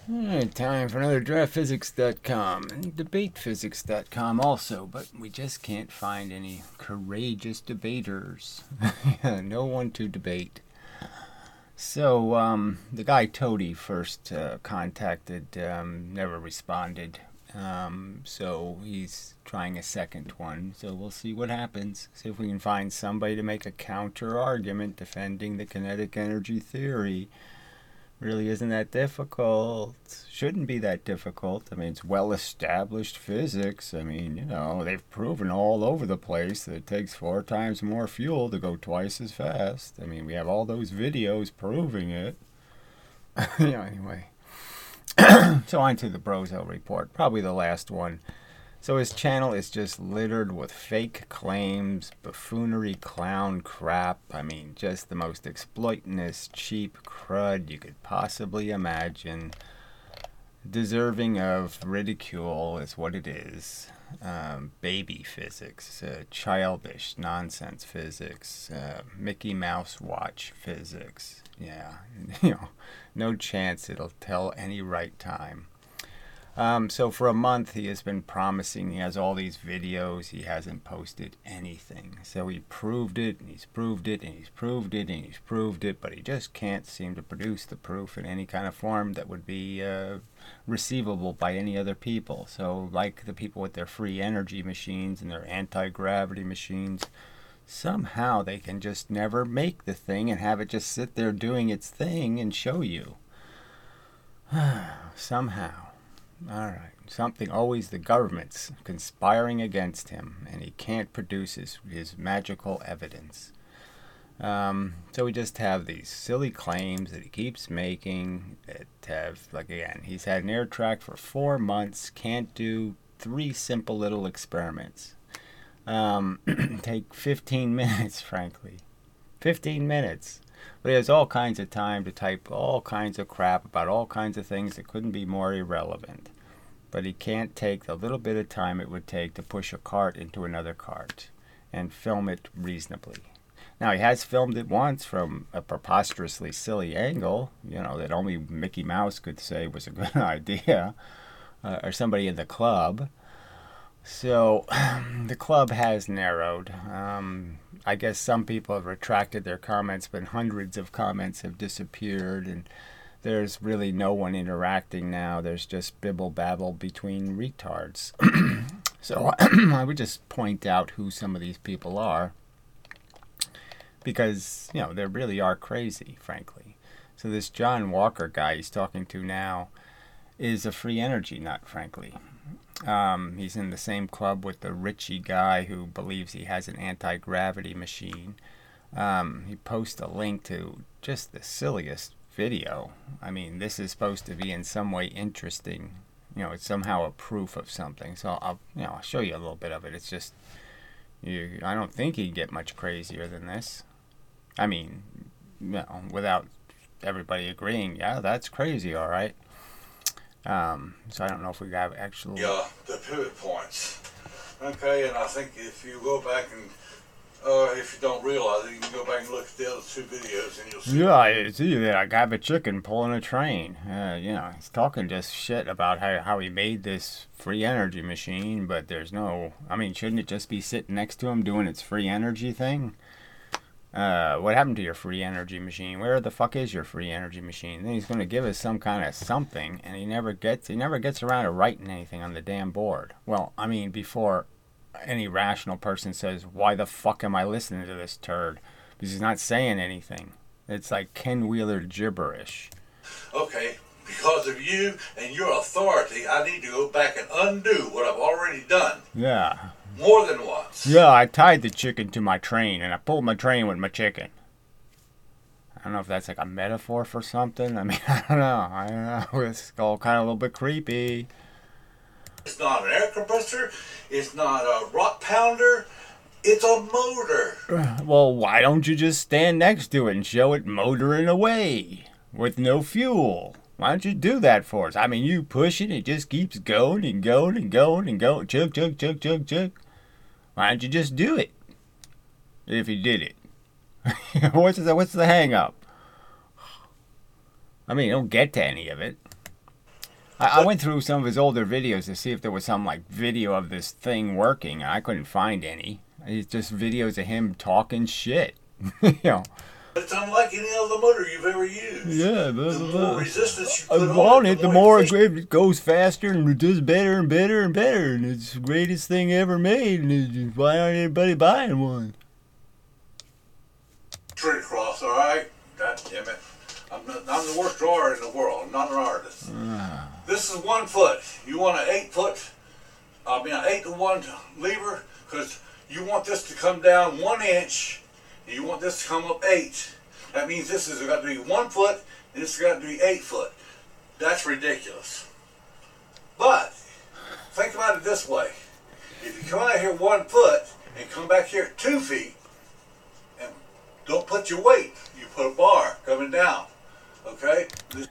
Alright, time for another draftphysics.com and debatephysics.com also, but we just can't find any courageous debaters. No one to debate. So, the guy Toady first contacted, never responded. So he's trying a second one. So we'll see what happens. See if we can find somebody to make a counter argument defending the kinetic energy theory. Really isn't that difficult. Shouldn't be that difficult. I mean, it's well-established physics. I mean, they've proven all over the place that it takes 4 times more fuel to go twice as fast. I mean, we have all those videos proving it. Anyway. So on to the Brozo report. Probably the last one. So his channel is just littered with fake claims, buffoonery, clown crap. I mean, just the most exploitinous, cheap crud you could possibly imagine. Deserving of ridicule is what it is. Baby physics, childish nonsense physics, Mickey Mouse watch physics. Yeah, no chance it'll tell any right time. So for a month he has been promising he has all these videos. He hasn't posted anything. So he proved it, and he's proved it, and he's proved it, and he's proved it, but he just can't seem to produce the proof in any kind of form that would be receivable by any other people. So like the people with their free energy machines and their anti-gravity machines, somehow they can just never make the thing and have it just sit there doing its thing and show you. Somehow. Alright, something, always the government's conspiring against him, and he can't produce his magical evidence. So we just have these silly claims that he keeps making that have, like, again, he's had an air track for 4 months, can't do 3 simple little experiments. Take 15 minutes, frankly. 15 minutes. But he has all kinds of time to type all kinds of crap about all kinds of things that couldn't be more irrelevant. But he can't take the little bit of time it would take to push a cart into another cart and film it reasonably. Now, he has filmed it once from a preposterously silly angle, that only Mickey Mouse could say was a good idea, or somebody in the club. So, the club has narrowed. I guess some people have retracted their comments, but hundreds of comments have disappeared, and there's really no one interacting now. There's just bibble-babble between retards. So, I would just point out who some of these people are, because, they really are crazy, frankly. So this John Walker guy he's talking to now is a free energy nut, frankly. He's in the same club with the Richie guy who believes he has an anti-gravity machine. He posts a link to just the silliest video. I mean, this is supposed to be in some way interesting. It's somehow a proof of something. So I'll show you a little bit of it. It's just, I don't think he'd get much crazier than this. I mean, without everybody agreeing, yeah, that's crazy, all right. So I don't know if we have actual... Yeah, the pivot points. Okay, and I think if you go back and, if you don't realize it, you can go back and look at the other 2 videos and you'll see. Yeah, it's either like I have a chicken pulling a train. He's talking just shit about how he made this free energy machine, but there's no... I mean, shouldn't it just be sitting next to him doing its free energy thing? What happened to your free energy machine? Where the fuck is your free energy machine? Then he's going to give us some kind of something, and he never gets around to writing anything on the damn board. Well, I mean, before any rational person says, why the fuck am I listening to this turd? Because he's not saying anything. It's like Ken Wheeler gibberish. Okay, because of you and your authority, I need to go back and undo what I've already done. Yeah. More than once. Yeah, I tied the chicken to my train, and I pulled my train with my chicken. I don't know if that's like a metaphor for something. I mean, I don't know. It's all kind of a little bit creepy. It's not an air compressor. It's not a rock pounder. It's a motor. Well, why don't you just stand next to it and show it motoring away with no fuel? Why don't you do that for us? I mean, you push it just keeps going and going and going and going. Chug, chug, chug, chug, chug. Why don't you just do it? If you did it. What's the hang up? I mean, you don't get to any of it. I went through some of his older videos to see if there was some like video of this thing working. I couldn't find any. It's just videos of him talking shit. You know. It's unlike any other motor you've ever used. Yeah, the more resistance you I put want on it, the more it goes faster and it does better and better and better. And it's the greatest thing ever made. And why aren't anybody buying one? Straight across, all right? God damn it. I'm the worst drawer in the world. I'm not an artist. This is 1 foot. You want an 8 foot, an 8 to 1 lever, because you want this to come down 1 inch, and you want this to come up 8. That means this has got to be 1 foot, and this has got to be 8 foot. That's ridiculous. But, think about it this way. If you come out here 1 foot, and come back here at 2 feet, and don't put your weight, you put a bar coming down. Okay?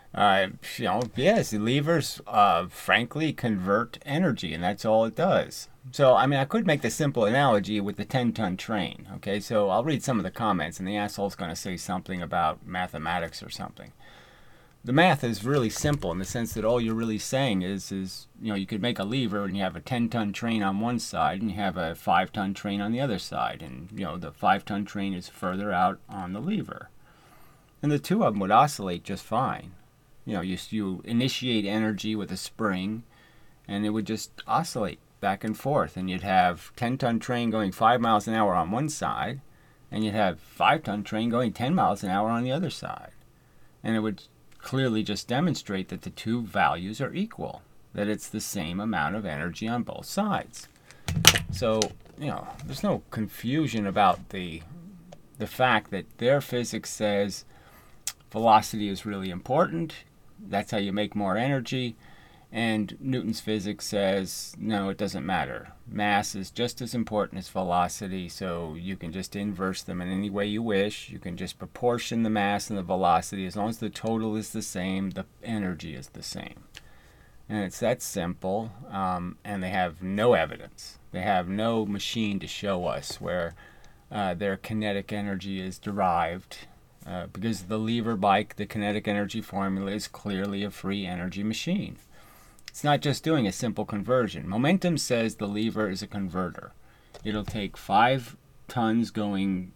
Yes, the levers, frankly, convert energy, and that's all it does. So, I mean, I could make the simple analogy with the 10-ton train. Okay, so I'll read some of the comments, and the asshole's going to say something about mathematics or something. The math is really simple in the sense that all you're really saying is you could make a lever and you have a 10-ton train on one side and you have a 5-ton train on the other side. And, the 5-ton train is further out on the lever. And the two of them would oscillate just fine. You initiate energy with a spring, and it would just oscillate back and forth. And you'd have 10-ton train going 5 miles an hour on one side, and you'd have 5-ton train going 10 miles an hour on the other side. And it would clearly just demonstrate that the two values are equal, that it's the same amount of energy on both sides. So, there's no confusion about the fact that their physics says velocity is really important. That's how you make more energy. And Newton's physics says, no, it doesn't matter. Mass is just as important as velocity, so you can just inverse them in any way you wish. You can just proportion the mass and the velocity. As long as the total is the same, the energy is the same. And it's that simple, and they have no evidence. They have no machine to show us where their kinetic energy is derived. Because the lever bike, the kinetic energy formula, is clearly a free energy machine. It's not just doing a simple conversion. Momentum says the lever is a converter. It'll take 5 tons going,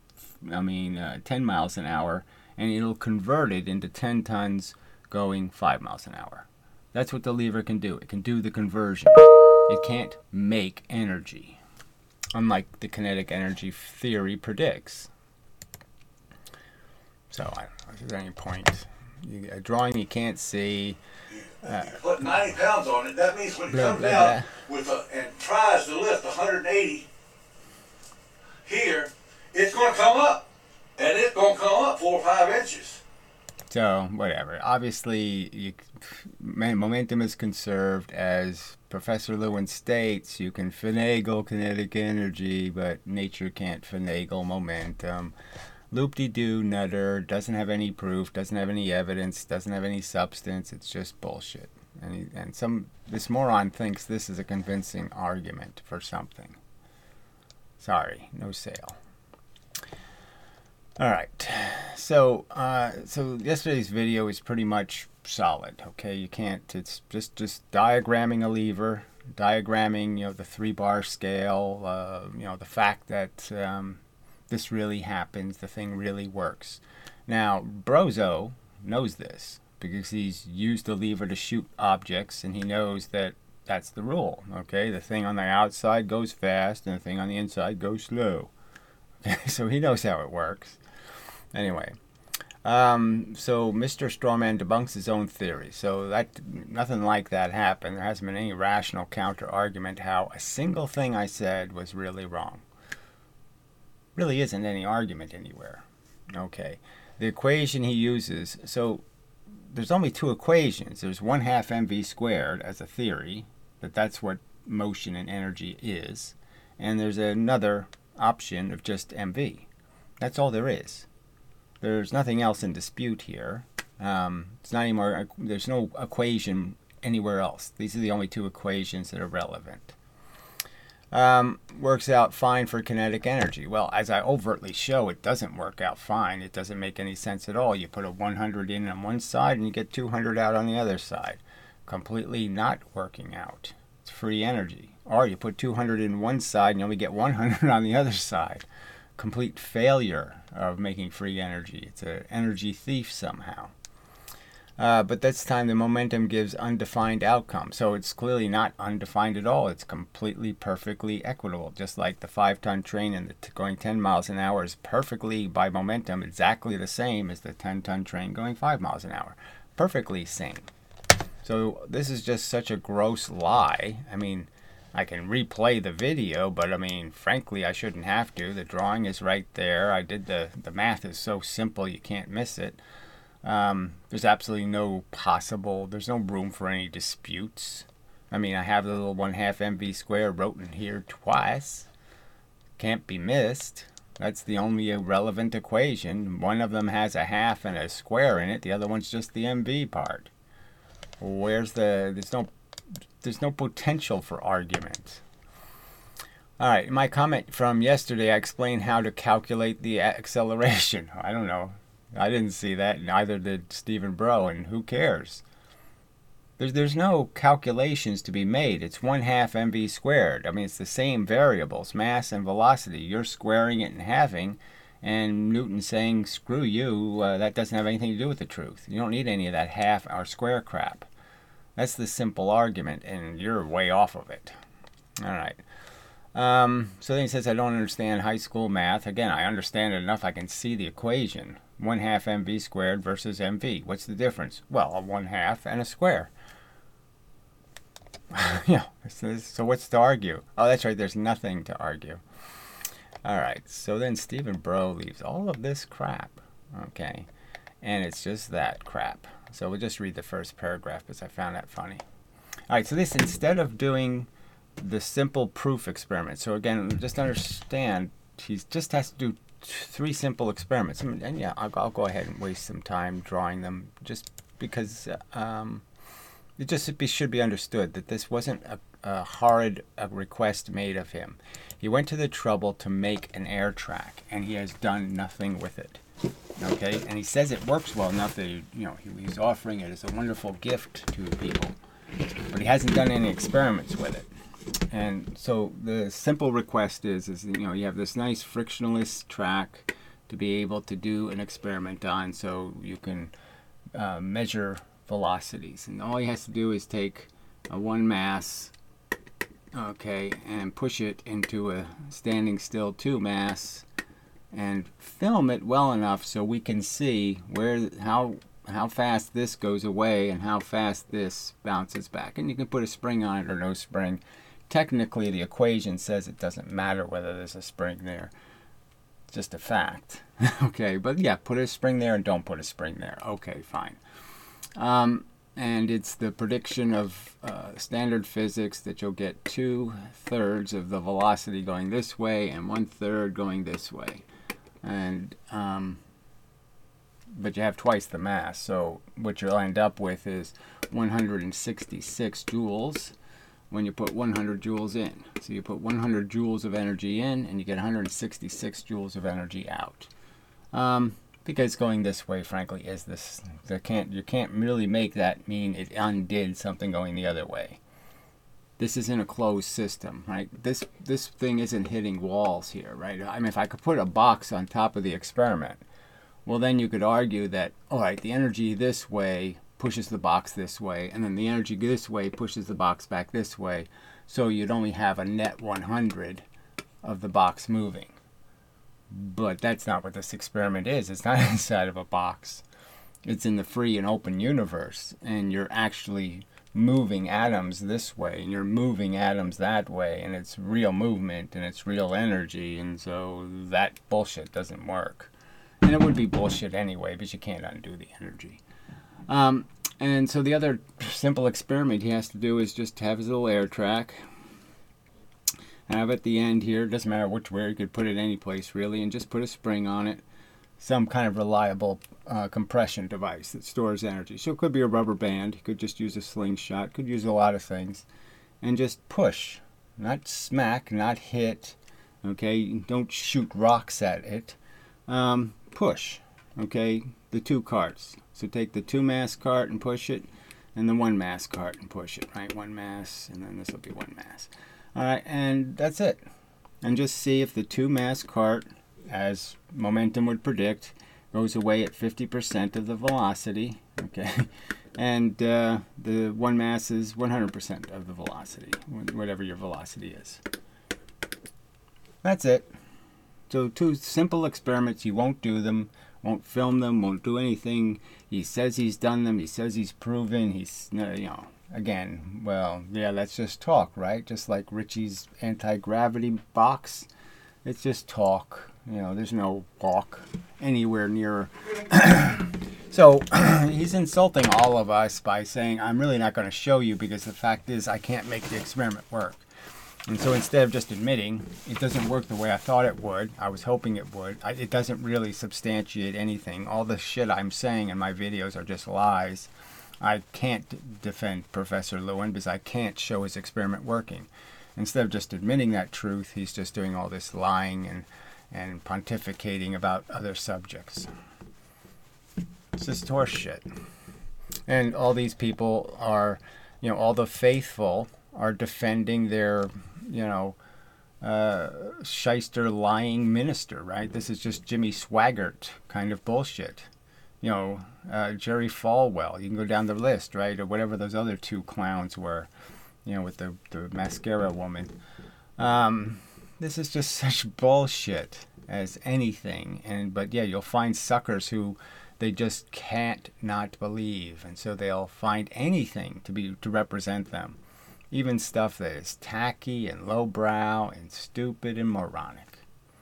10 miles an hour, and it'll convert it into 10 tons going 5 miles an hour. That's what the lever can do. It can do the conversion. It can't make energy, unlike the kinetic energy theory predicts. So, I don't know if there's any point. A drawing you can't see. You put 90 pounds on it, that means when it comes down and tries to lift 180 here, it's going to come up. And it's going to come up 4 or 5 inches. So, whatever. Obviously, momentum is conserved. As Professor Lewin states, you can finagle kinetic energy, but nature can't finagle momentum. Loop-de-doo nutter, doesn't have any proof, doesn't have any evidence, doesn't have any substance. It's just bullshit. And this moron thinks this is a convincing argument for something. Sorry, no sale. All right. So yesterday's video is pretty much solid. Okay, you can't. It's just diagramming a lever, diagramming the 3-bar scale. The fact that this really happens, the thing really works. Now, Brozo knows this because he's used the lever to shoot objects, and he knows that that's the rule. Okay, the thing on the outside goes fast, and the thing on the inside goes slow. Okay, so he knows how it works. Anyway, so Mr. Strawman debunks his own theory. So nothing like that happened. There hasn't been any rational counter-argument how a single thing I said was really wrong. Really isn't any argument anywhere. Okay, the equation he uses, so there's only 2 equations. There's 1/2 mv squared as a theory, that's what motion and energy is, and there's another option of just mv. That's all there is. There's nothing else in dispute here. It's not anymore. There's no equation anywhere else. These are the only 2 equations that are relevant. Works out fine for kinetic energy. Well, as I overtly show, it doesn't work out fine. It doesn't make any sense at all. You put a 100 in on one side and you get 200 out on the other side. completely not working out. It's free energy. Or you put 200 in one side and you only get 100 on the other side. Complete failure of making free energy. It's an energy thief somehow. But this time the momentum gives undefined outcome. So it's clearly not undefined at all. It's completely, perfectly equitable. Just like the 5-ton train and going 10 miles an hour is perfectly, by momentum, exactly the same as the 10-ton train going 5 miles an hour. Perfectly same. So this is just such a gross lie. I mean, I can replay the video, but I mean, frankly, I shouldn't have to. The drawing is right there. I did the math is so simple you can't miss it. There's absolutely there's no room for any disputes. I mean, I have the little 1/2 mv squared wrote in here twice. Can't be missed. That's the only relevant equation. One of them has a half and a square in it. The other one's just the mv part. There's no potential for argument. Alright, in my comment from yesterday, I explained how to calculate the acceleration. I don't know. I didn't see that, neither did Stephen Bro, and who cares? There's no calculations to be made. It's 1/2 mv squared. I mean, it's the same variables, mass and velocity. You're squaring it and halving, and Newton's saying, screw you, that doesn't have anything to do with the truth. You don't need any of that half or square crap. That's the simple argument, and you're way off of it. Alright. So then he says, I don't understand high school math. Again, I understand it enough I can see the equation. 1/2 mv squared versus mv. What's the difference? Well, a 1/2 and a square. Yeah. So what's to argue? Oh, that's right. There's nothing to argue. All right. So then Stephen Bro leaves all of this crap. Okay. And it's just that crap. So we'll just read the first paragraph because I found that funny. All right. So this, instead of doing the simple proof experiment. So again, just understand, he just has to do 3 simple experiments. And yeah, I'll go ahead and waste some time drawing them just because it should be understood that this wasn't a horrid request made of him. He went to the trouble to make an air track, and he has done nothing with it. Okay, and he says it works well enough that he's offering it as a wonderful gift to people, but he hasn't done any experiments with it. And so the simple request is you have this nice frictionless track to be able to do an experiment on, so you can measure velocities. And all he has to do is take a 1 mass, okay, and push it into a standing still 2 mass, and film it well enough so we can see how fast this goes away and how fast this bounces back. And you can put a spring on it or no spring. Technically, the equation says it doesn't matter whether there's a spring there. It's just a fact. Okay, but yeah, put a spring there and don't put a spring there. Okay, fine. And it's the prediction of standard physics that you'll get 2/3 of the velocity going this way and 1/3 going this way. And but you have twice the mass, so what you'll end up with is 166 joules when you put 100 joules in. So you put 100 joules of energy in and you get 166 joules of energy out. Because going this way, frankly, is this. You can't really make that mean it undid something going the other way. This isn't a closed system, right? This thing isn't hitting walls here, right? I mean, if I could put a box on top of the experiment, well, then you could argue that, all right, the energy this way pushes the box this way, and then the energy this way pushes the box back this way, so you'd only have a net 100 of the box moving. But that's not what this experiment is. It's not inside of a box. It's in the free and open universe, and you're actually moving atoms this way, and you're moving atoms that way, and it's real movement, and it's real energy, and so that bullshit doesn't work. And it would be bullshit anyway, but you can't undo the energy. And so the other simple experiment he has to do is just have his little air track. Have at the end here, doesn't matter which way, you could put it any place really, and just put a spring on it. Some kind of reliable compression device that stores energy. So it could be a rubber band, you could just use a slingshot, could use a lot of things. And just push, not smack, not hit, okay? Don't shoot rocks at it. Push, okay? The 2 carts. So take the 2 mass cart and push it, and the 1 mass cart and push it, right? 1 mass, and then this will be 1 mass. All right, and that's it. And just see if the 2 mass cart, as momentum would predict, goes away at 50% of the velocity, okay? And the 1 mass is 100% of the velocity, whatever your velocity is. That's it. So 2 simple experiments. You won't do them, won't film them, won't do anything. He says he's done them. He says he's proven. He's, again, well, yeah, let's just talk, right? Just like Richie's anti-gravity box. It's just talk. There's no walk anywhere near. So he's insulting all of us by saying, I'm really not going to show you because the fact is I can't make the experiment work. And so instead of just admitting it doesn't work the way I thought it would, I was hoping it would, it doesn't really substantiate anything. All the shit I'm saying in my videos are just lies. I can't defend Professor Lewin because I can't show his experiment working. Instead of just admitting that truth, he's just doing all this lying and pontificating about other subjects. It's just horse shit. And all these people are, all the faithful are defending their, shyster lying minister, right? This is just Jimmy Swaggart kind of bullshit. Jerry Falwell, you can go down the list, right? Or whatever those other 2 clowns were, with the mascara woman. This is just such bullshit as anything. But yeah, you'll find suckers who they just can't not believe, and so they'll find anything to represent them, even stuff that is tacky and lowbrow and stupid and moronic.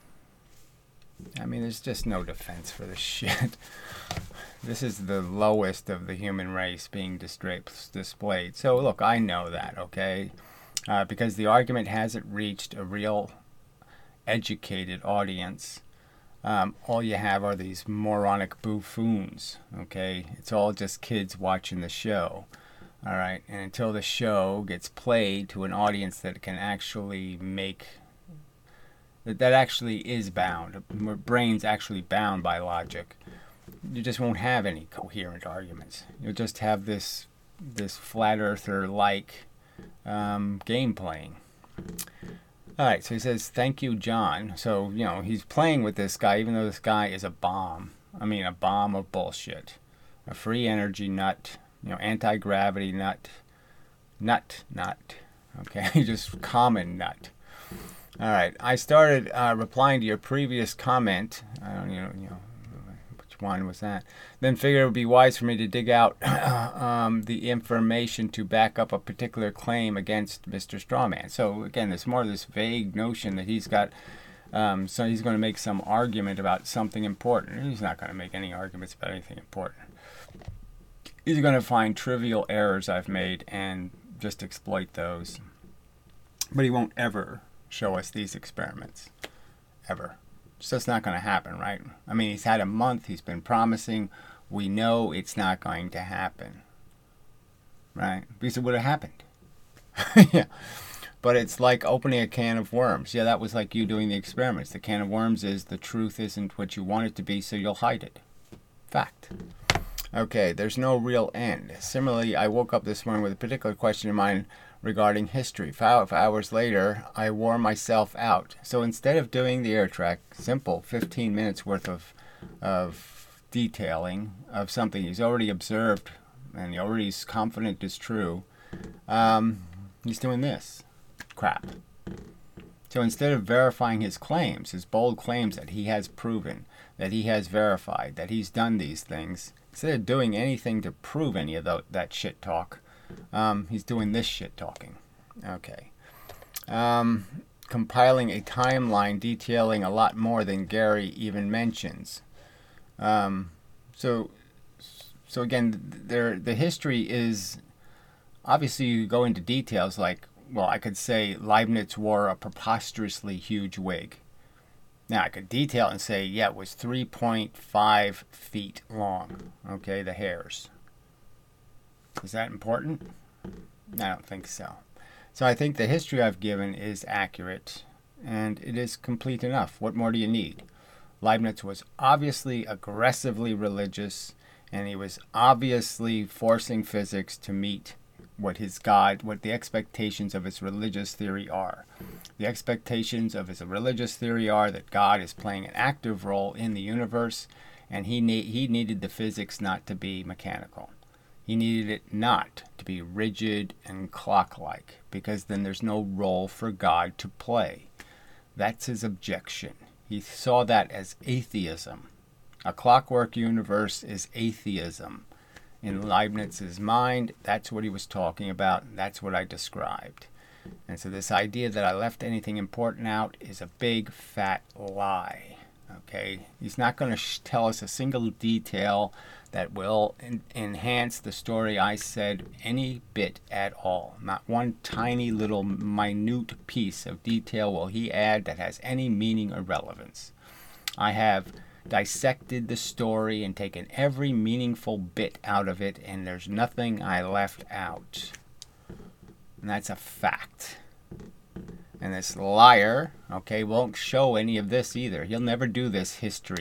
I mean, there's just no defense for this shit. This is the lowest of the human race being displayed. So look, I know that, okay? Because the argument hasn't reached a real educated audience. All you have are these moronic buffoons, okay? It's all just kids watching the show, all right? And until the show gets played to an audience that can actually that actually is bound, where brain's actually bound by logic, you just won't have any coherent arguments. You'll just have this flat earther-like game playing. All right, so he says, thank you, John. So, he's playing with this guy, even though this guy is a bomb. I mean, a bomb of bullshit. A free energy nut, anti-gravity nut. Nut. Okay, just common nut. All right, I started replying to your previous comment. I don't which one was that. Then figured it would be wise for me to dig out the information to back up a particular claim against Mr. Strawman. So again, there's more of this vague notion that he's got, so he's going to make some argument about something important. He's not going to make any arguments about anything important. He's going to find trivial errors I've made and just exploit those. But he won't ever show us these experiments. Ever. It's just not going to happen, right? I mean, he's had a month. He's been promising. We know it's not going to happen. Right? Because it would have happened. Yeah. But it's like opening a can of worms. Yeah, that was like you doing the experiments. The can of worms is the truth isn't what you want it to be, so you'll hide it. Fact. Okay, there's no real end. Similarly, I woke up this morning with a particular question in mind regarding history. 5 hours later, I wore myself out. So instead of doing the air track, simple 15 minutes worth of detailing of something he's already observed and he already is confident is true, he's doing this crap. So instead of verifying his claims, his bold claims that he has proven, that he has verified, that he's done these things, instead of doing anything to prove any of that shit talk, he's doing this shit talking. Okay. Compiling a timeline detailing a lot more than Gary even mentions. So again, the history is, obviously you go into details like, well, I could say Leibniz wore a preposterously huge wig. Now, I could detail and say, yeah, it was 3.5 feet long. Okay, the hairs. Is that important? I don't think so. So I think the history I've given is accurate, and it is complete enough. What more do you need? Leibniz was obviously aggressively religious, And he was obviously forcing physics to meet what the expectations of his religious theory are. The expectations of his religious theory are that God is playing an active role in the universe, and he needed the physics not to be mechanical. He needed it not to be rigid and clock-like, because then there's no role for God to play. That's his objection. He saw that as atheism. A clockwork universe is atheism. In Leibniz's mind, that's what he was talking about, and that's what I described. And so this idea that I left anything important out is a big, fat lie. Okay? He's not going to tell us a single detail that will enhance the story I said any bit at all. Not one tiny little minute piece of detail will he add that has any meaning or relevance. I have dissected the story and taken every meaningful bit out of it, and there's nothing I left out. And that's a fact. And this liar, okay, won't show any of this either. He'll never do this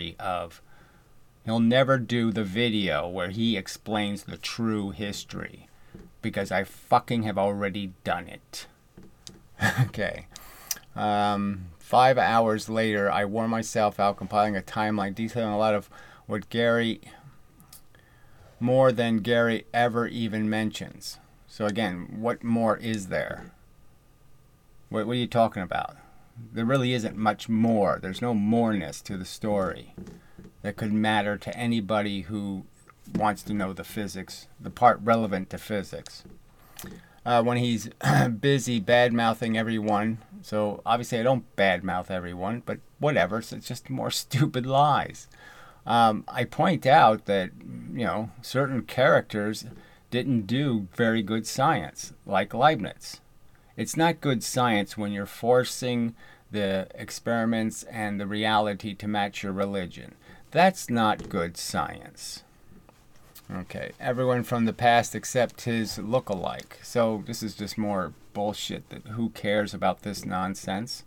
he'll never do the video where he explains the true history, because I fucking have already done it. Okay. 5 hours later, I wore myself out compiling a timeline detailing a lot of what more than Gary ever even mentions. So again, what more is there? What are you talking about? There really isn't much more. There's no moreness to the story that could matter to anybody who wants to know the physics, the part relevant to physics. When he's busy bad-mouthing everyone, so obviously I don't bad-mouth everyone, but whatever, so it's just more stupid lies. I point out that, certain characters didn't do very good science, like Leibniz. It's not good science when you're forcing the experiments and the reality to match your religion. That's not good science. Okay, everyone from the past except his look-alike. So this is just more bullshit. That who cares about this nonsense?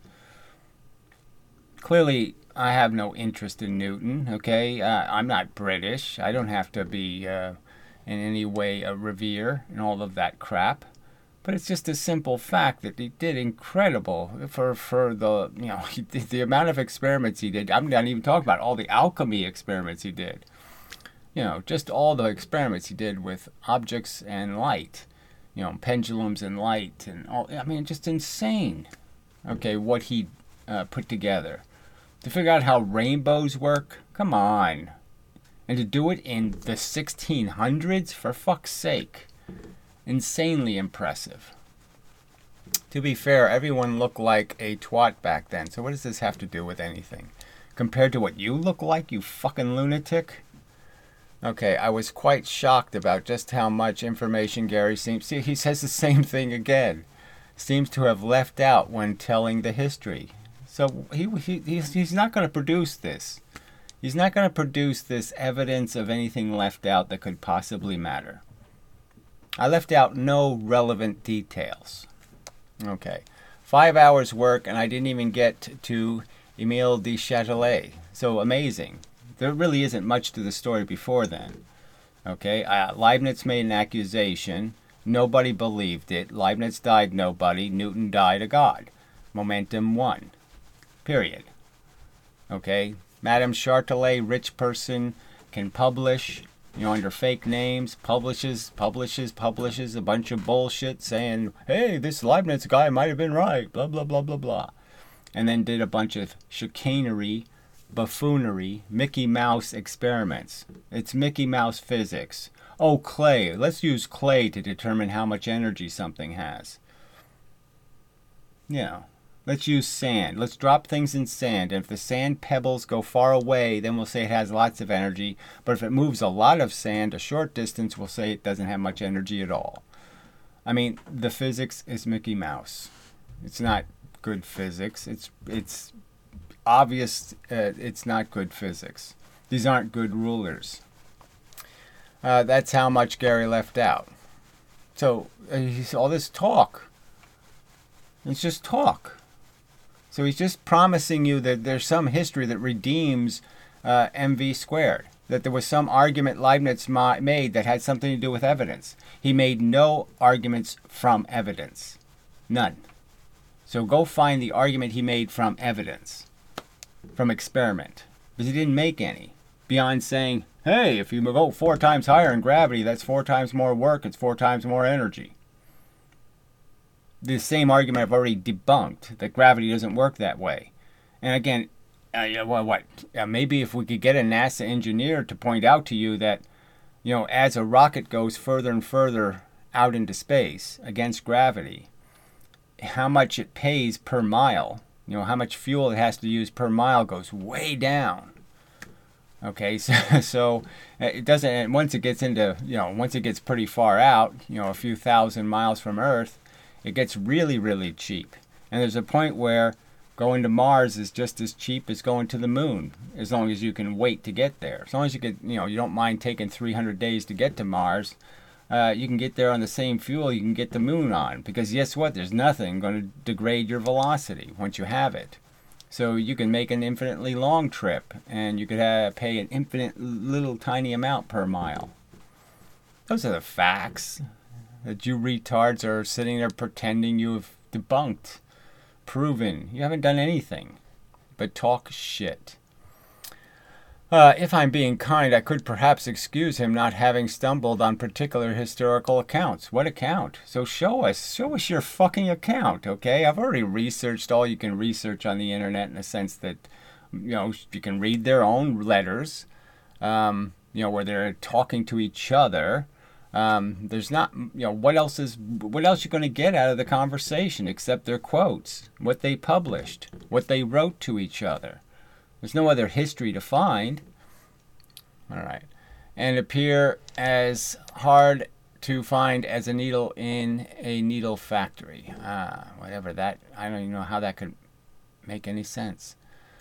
Clearly, I have no interest in Newton, okay? I'm not British. I don't have to be in any way a revere and all of that crap. But it's just a simple fact that he did incredible for the, the amount of experiments he did. I'm not even talking about all the alchemy experiments he did. Just all the experiments he did with objects and light, pendulums and light and all. I mean, just insane. Okay, what he put together. To figure out how rainbows work? Come on. And to do it in the 1600s? For fuck's sake. Insanely impressive. To be fair, everyone looked like a twat back then. So what does this have to do with anything? Compared to what you look like, you fucking lunatic? Okay, I was quite shocked about just how much information Gary seems... See, he says the same thing again. Seems to have left out when telling the history. So he's not going to produce this. He's not going to produce this evidence of anything left out that could possibly matter. I left out no relevant details. Okay. 5 hours work, and I didn't even get to Emile de Châtelet. So amazing. There really isn't much to the story before then. Okay, Leibniz made an accusation. Nobody believed it. Leibniz died nobody. Newton died a god. Momentum won. Period. Okay, Madame Châtelet, rich person, can publish, under fake names, publishes a bunch of bullshit saying, hey, this Leibniz guy might have been right, blah, blah, blah, blah, blah. And then did a bunch of chicanery, buffoonery, Mickey Mouse experiments. It's Mickey Mouse physics. Oh, clay. Let's use clay to determine how much energy something has. Let's use sand. Let's drop things in sand. And if the sand pebbles go far away, then we'll say it has lots of energy. But if it moves a lot of sand a short distance, we'll say it doesn't have much energy at all. I mean, the physics is Mickey Mouse. It's not good physics. It's obvious it's not good physics. These aren't good rulers. That's how much Gary left out. So all this talk. It's just talk. So he's just promising you that there's some history that redeems MV squared. that there was some argument Leibniz made that had something to do with evidence. He made no arguments from evidence. None. So go find the argument he made from evidence, from experiment. Because he didn't make any. Beyond saying, hey, if you go 4 times higher in gravity, that's 4 times more work, it's 4 times more energy. The same argument I've already debunked, that gravity doesn't work that way. And again, maybe if we could get a NASA engineer to point out to you that, as a rocket goes further and further out into space against gravity, how much it pays per mile, how much fuel it has to use per mile goes way down. Okay, so it doesn't, and once it gets into, once it gets pretty far out, a few thousand miles from Earth, it gets really, really cheap. And there's a point where going to Mars is just as cheap as going to the moon, as long as you can wait to get there. As long as you can, you don't mind taking 300 days to get to Mars, you can get there on the same fuel you can get the moon on. Because guess what? There's nothing going to degrade your velocity once you have it. So you can make an infinitely long trip, and you could pay an infinite little tiny amount per mile. Those are the facts that you retards are sitting there pretending you have debunked, proven. You haven't done anything but talk shit. If I'm being kind, I could perhaps excuse him not having stumbled on particular historical accounts. What account? So show us your fucking account, okay? I've already researched all you can research on the internet, in the sense that, you can read their own letters, where they're talking to each other. There's not, what else you going to get out of the conversation except their quotes, what they published, what they wrote to each other. There's no other history to find. All right. And appear as hard to find as a needle in a needle factory. Whatever that, I don't even know how that could make any sense.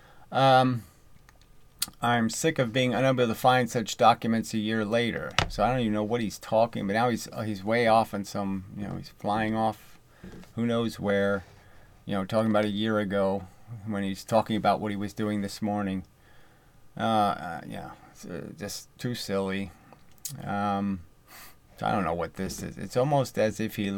I'm sick of being unable to find such documents a year later. So I don't even know what he's talking, but now he's way off on some, he's flying off who knows where, talking about a year ago when he's talking about what he was doing this morning. It's just too silly. So I don't know what this is. It's almost as if his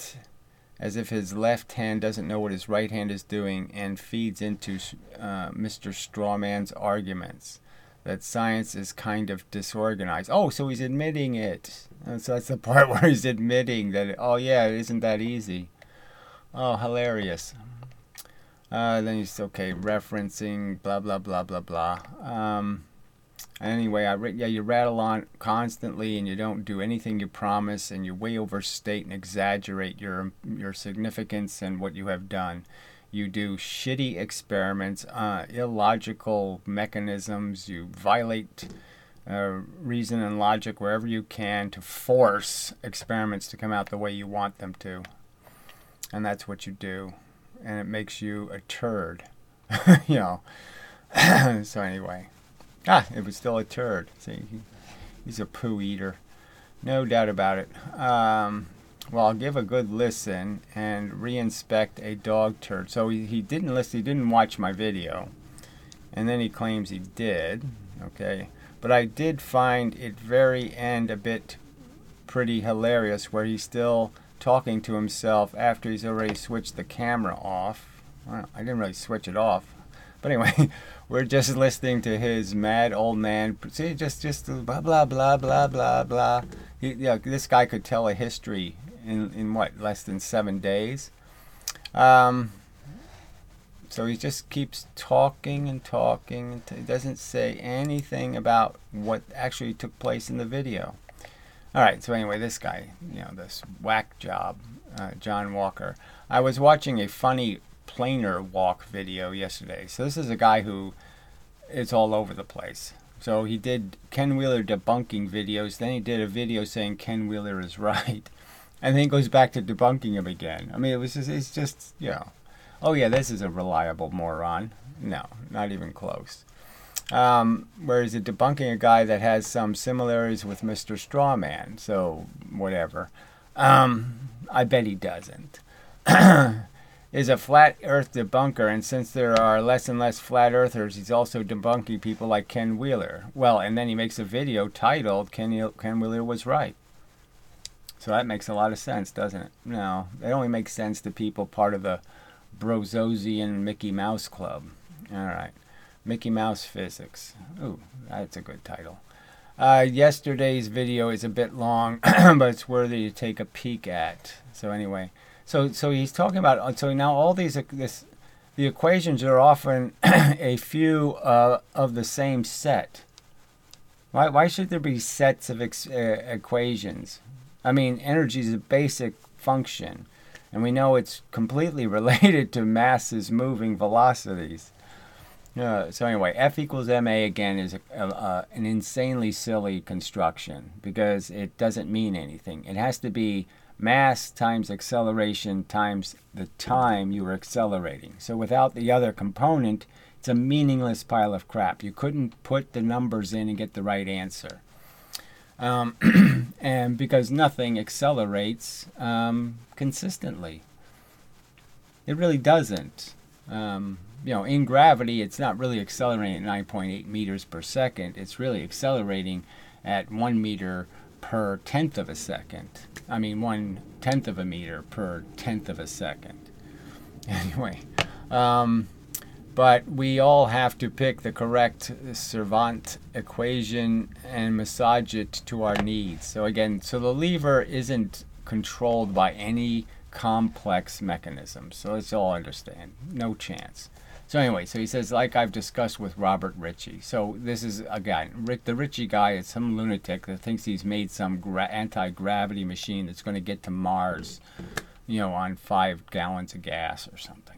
left hand doesn't know what his right hand is doing and feeds into Mr. Strawman's arguments that science is kind of disorganized. Oh, so he's admitting it. So that's the part where he's admitting that, it isn't that easy. Oh, hilarious. Then he's, referencing blah, blah, blah, blah, blah. Anyway, you rattle on constantly, and you don't do anything you promise, and you way overstate and exaggerate your significance and what you have done. You do shitty experiments, illogical mechanisms. You violate reason and logic wherever you can to force experiments to come out the way you want them to. And that's what you do. And it makes you a turd. So anyway. It was still a turd. See, he's a poo eater. No doubt about it. Well, I'll give a good listen and reinspect a dog turd. So he didn't listen. He didn't watch my video. And then he claims he did. Okay. But I did find it very end a bit pretty hilarious, where he's still talking to himself after he's already switched the camera off. Well, I didn't really switch it off. But anyway, we're just listening to his mad old man. See, just blah, blah, blah, blah, blah, blah. This guy could tell a history in what, less than 7 days? So he just keeps talking and talking. He doesn't say anything about what actually took place in the video. All right, so anyway, this guy, this whack job, John Walker. I was watching a funny planar walk video yesterday. So this is a guy who is all over the place. So he did Ken Wheeler debunking videos. Then he did a video saying Ken Wheeler is right. And then he goes back to debunking him again. I mean, it's just, oh yeah, this is a reliable moron. No, not even close. Whereas he's debunking a guy that has some similarities with Mr. Strawman. So, whatever. I bet he doesn't. is a flat earth debunker, and since there are less and less flat earthers, he's also debunking people like Ken Wheeler. Well, and then he makes a video titled Ken Wheeler Was Right. So that makes a lot of sense, doesn't it? No, it only makes sense to people part of the Brozosian Mickey Mouse Club. All right. Mickey Mouse Physics. Ooh, that's a good title. Yesterday's video is a bit long, but it's worthy to take a peek at. So anyway, so he's talking about, so now all these, the equations are often a few of the same set. Why should there be sets of equations? I mean, energy is a basic function, and we know it's completely related to masses moving velocities. So anyway, F equals ma again is an insanely silly construction because it doesn't mean anything. It has to be mass times acceleration times the time you were accelerating. So without the other component, it's a meaningless pile of crap. You couldn't put the numbers in and get the right answer. And because nothing accelerates consistently. It really doesn't. In gravity, it's not really accelerating at 9.8 meters per second. It's really accelerating at 1 meter per tenth of a second. 1/10 of a meter per tenth of a second. Anyway, but we all have to pick the correct Savant equation and massage it to our needs. So again, so the lever isn't controlled by any complex mechanism. So let's all understand. No chance. So anyway, so he says, like I've discussed with Robert Ritchie. So this is, again, the Ritchie guy is some lunatic that thinks he's made some anti-gravity machine that's going to get to Mars, on 5 gallons of gas or something.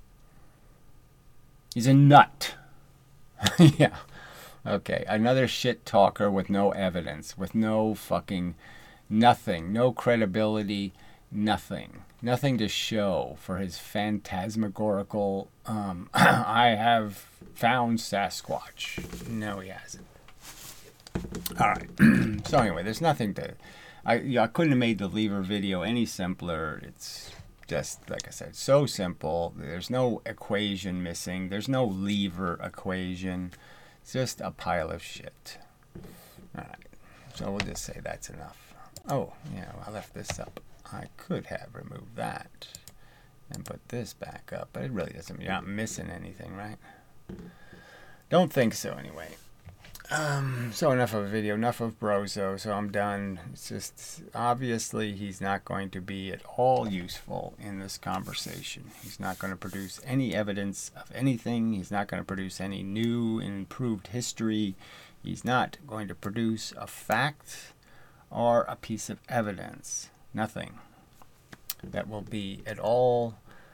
He's a nut. Yeah. Okay, another shit talker with no evidence, with no fucking nothing, no credibility, nothing. Nothing to show for his phantasmagorical, I have found Sasquatch. No, he hasn't. All right. So anyway, there's nothing to... I couldn't have made the lever video any simpler. It's just, like I said, so simple. There's no equation missing. There's no lever equation. It's just a pile of shit. All right. So we'll just say that's enough. Oh, I left this up. I could have removed that and put this back up, but it really doesn't. You're not missing anything, right? Don't think so, anyway. So enough of a video, enough of Brozo, so I'm done. It's just, obviously, he's not going to be at all useful in this conversation. He's not going to produce any evidence of anything. He's not going to produce any new and improved history. He's not going to produce a fact or a piece of evidence. Nothing that will be at all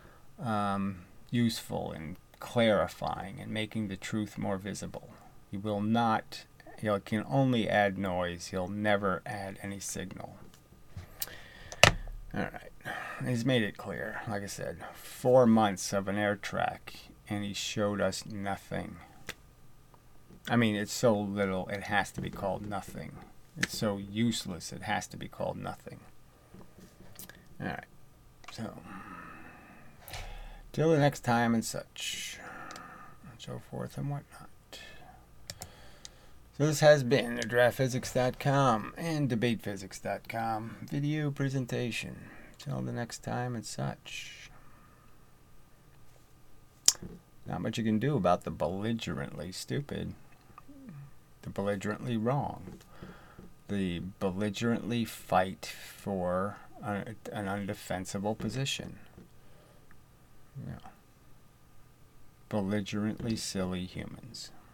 useful in clarifying and making the truth more visible. He will not, he can only add noise. He'll never add any signal. All right. He's made it clear. Like I said, 4 months of an air track, and he showed us nothing. It's so little, it has to be called nothing. It's so useless, it has to be called nothing. All right. So, till the next time and such, and so forth and whatnot. So this has been the DraftPhysics.com and DebatePhysics.com video presentation. Till the next time and such. Not much you can do about the belligerently stupid, the belligerently wrong, the belligerently fight for an undefensible position. Belligerently silly humans.